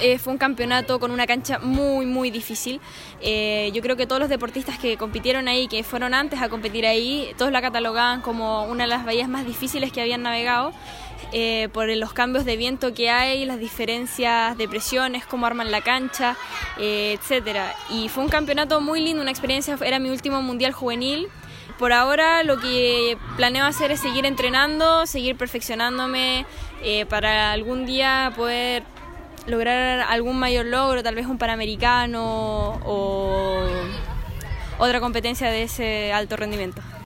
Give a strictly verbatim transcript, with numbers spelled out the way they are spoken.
eh, fue un campeonato con una cancha muy, muy difícil. Eh, yo creo que todos los deportistas que compitieron ahí, que fueron antes a competir ahí, todos la catalogaban como una de las bahías más difíciles que habían navegado, eh, por los cambios de viento que hay, las diferencias de presiones, cómo arman la cancha, eh, etcétera. Y fue un campeonato muy lindo, una experiencia, era mi último mundial juvenil. Por ahora lo que planeo hacer es seguir entrenando, seguir perfeccionándome, eh, para algún día poder lograr algún mayor logro, tal vez un panamericano o otra competencia de ese alto rendimiento.